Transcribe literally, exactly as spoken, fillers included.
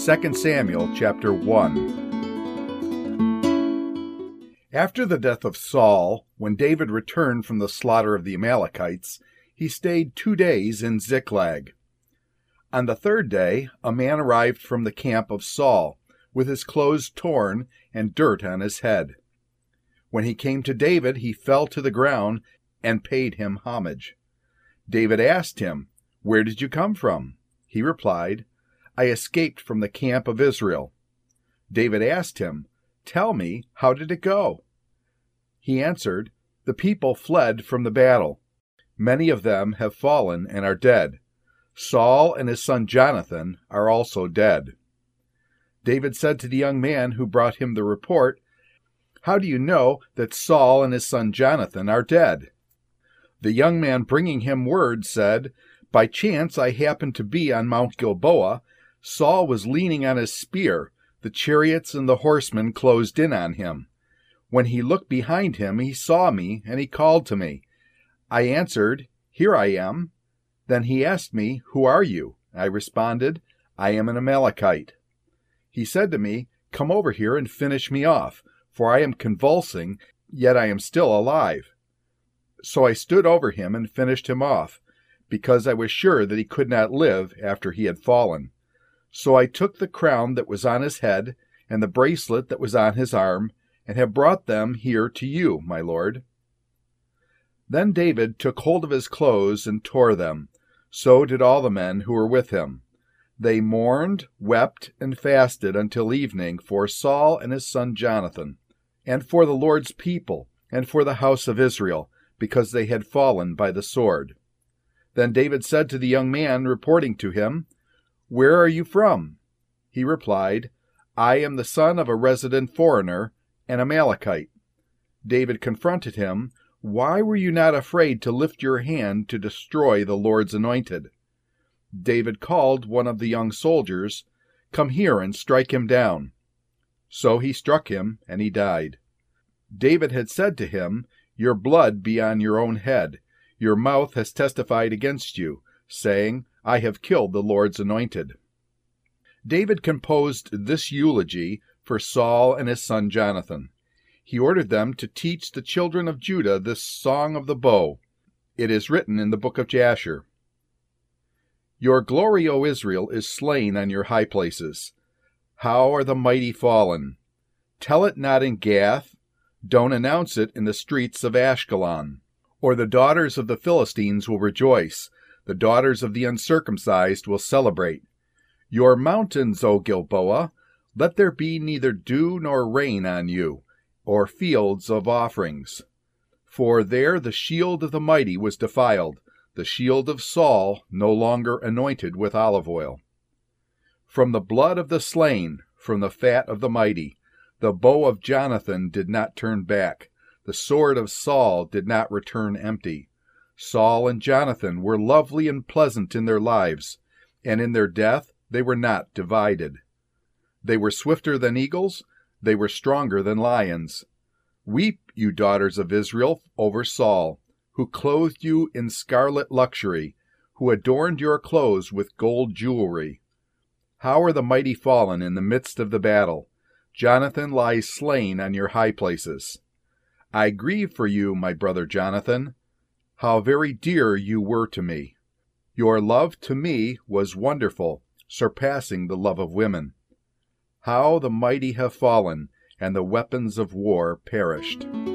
Second Samuel chapter one. After the death of Saul, when David returned from the slaughter of the Amalekites, he stayed two days in Ziklag. On the third day, a man arrived from the camp of Saul, with his clothes torn and dirt on his head. When he came to David, he fell to the ground and paid him homage. David asked him, "Where did you come from?" He replied, "I escaped from the camp of Israel." David asked him, "Tell me, how did it go?" He answered, "The people fled from the battle. Many of them have fallen and are dead. Saul and his son Jonathan are also dead." David said to the young man who brought him the report, "How do you know that Saul and his son Jonathan are dead?" The young man bringing him word said, "By chance I happened to be on Mount Gilboa. Saul was leaning on his spear. The chariots and the horsemen closed in on him. When he looked behind him, he saw me, and he called to me. I answered, 'Here I am.' Then he asked me, 'Who are you?' I responded, 'I am an Amalekite.' He said to me, 'Come over here and finish me off, for I am convulsing, yet I am still alive.' So I stood over him and finished him off, because I was sure that he could not live after he had fallen. So I took the crown that was on his head and the bracelet that was on his arm, and have brought them here to you, my lord." Then David took hold of his clothes and tore them. So did all the men who were with him. They mourned, wept, and fasted until evening for Saul and his son Jonathan, and for the Lord's people, and for the house of Israel, because they had fallen by the sword. Then David said to the young man reporting to him, "Where are you from?" He replied, "I am the son of a resident foreigner, an Amalekite." David confronted him, "Why were you not afraid to lift your hand to destroy the Lord's anointed?" David called one of the young soldiers, "Come here and strike him down." So he struck him, and he died. David had said to him, "Your blood be on your own head. Your mouth has testified against you, saying, 'I have killed the Lord's anointed.'" David composed this eulogy for Saul and his son Jonathan. He ordered them to teach the children of Judah this song of the bow. It is written in the book of Jasher. "Your glory, O Israel, is slain on your high places. How are the mighty fallen? Tell it not in Gath. Don't announce it in the streets of Ashkelon. Or the daughters of the Philistines will rejoice. The daughters of the uncircumcised will celebrate. Your mountains, O Gilboa, let there be neither dew nor rain on you, or fields of offerings. For there the shield of the mighty was defiled, the shield of Saul no longer anointed with olive oil. From the blood of the slain, from the fat of the mighty, the bow of Jonathan did not turn back, the sword of Saul did not return empty. Saul and Jonathan were lovely and pleasant in their lives, and in their death they were not divided. They were swifter than eagles, they were stronger than lions. Weep, you daughters of Israel, over Saul, who clothed you in scarlet luxury, who adorned your clothes with gold jewelry. How are the mighty fallen in the midst of the battle! Jonathan lies slain on your high places. I grieve for you, my brother Jonathan. How very dear you were to me. Your love to me was wonderful, surpassing the love of women. How the mighty have fallen, and the weapons of war perished."